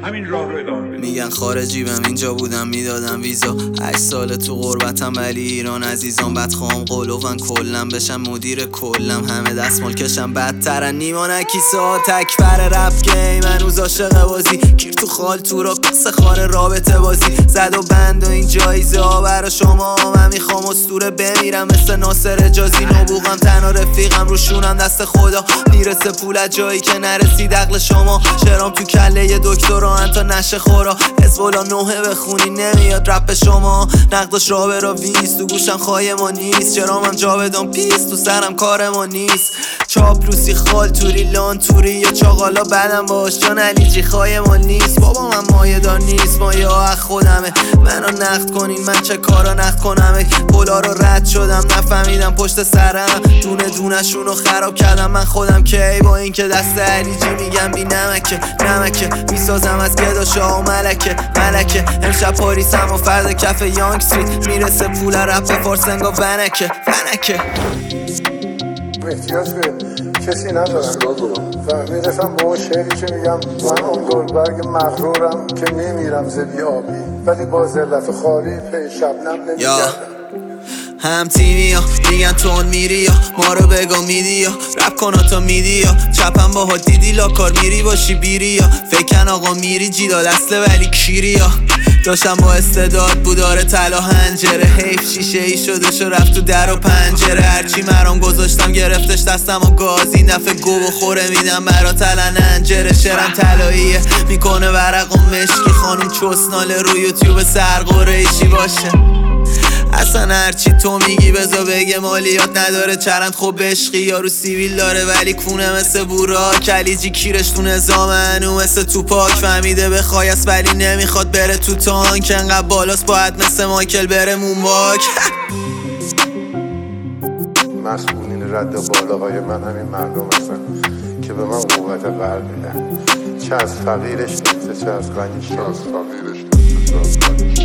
همین راه رو ادامه بدید. میگن خارجی بم اینجا بودم میدادم ویزا 8 سال تو غربتم ولی ایران عزیزان بدخوام قلوبن کلم بشم مدیر کلم همه دستمال کشم بدترن نیما نکیسه ها تکبر رپ گیم هنوز عاشق بازی گیر تو خال تو را قصه خانه رابطه بازی زد و بند و این جایزه ها برا شما من میخوام اسطوره بمیرم مثل ناصر اجازی نبوغم تنها رفیقم روشونم دست خدا میرسه پول جایی که نرسید عقل شما شرام تو کله یه دکترا تا نشه خورا حزب‌الله نوحه بخونی نمیاد رپ شما نقدش رابه را ویست تو گوشم خواهی ما نیست چرام هم جاودان پیست تو سرم کار ما نیست چاپلوسی خال توری لان توری یا چاقالا بدم باش جان علیجی خواهی ما نیست بابا من مایه دار نیست مایه ها خودمه منو نقد کنین من چه کارا نقد کنم پولا رو رد شدم نفهمیدم پشت سرم دونه دونه شونو خراب کردم من خودم کی با این که دست علیجی میگم بی نمکه میسازم از گداشا و ملکه امشب پاریسم و فرد کف یانگ استریت میرسه پول رپ فارسنگا ونکه احتیاج به کسی ندارم و میرسم به اون شعری که میگم من اون دوربرگ مغرورم که میمیرم ز بی‌آبی ولی با ذلت خالی پی شبنم نمیگردم هم تیمی ها میگن تون میری یا ما رو بگو میدی یا رپ کن تا میدی یا چپم با دیدی لاکار میری باشی بیری یا فکن آقا میری جیدال اصله ولی کیری یا داشتم با استعداد بوداره تلا هنجره حیف شیشه ای شده شو رفت تو در و پنجره هرچی مرام گذاشتم گرفتش دستم و گاز این دفعه گو بخوره میدم برا تلن انجره شرم تلاییه میکنه ورق و مشکی خانوم چسناله رو یوتیوب سرقوره ایشی باشه اصلا هرچی تو میگی بزا بگه مالیات نداره چرند خوب عشقی یارو سیویل داره ولی کونه مثل بورا کلیجی کیرش تو نظامنو مثل توپاک فهمیده بخوایست ولی نمیخواد بره تو تانک انقدر بالاست باید مثل مایکل بره مونواک مسئولین رد بالاهای من همین مردم هستن که به من قوت قلب میدن چه از فقیرش نیسته چه از غنیش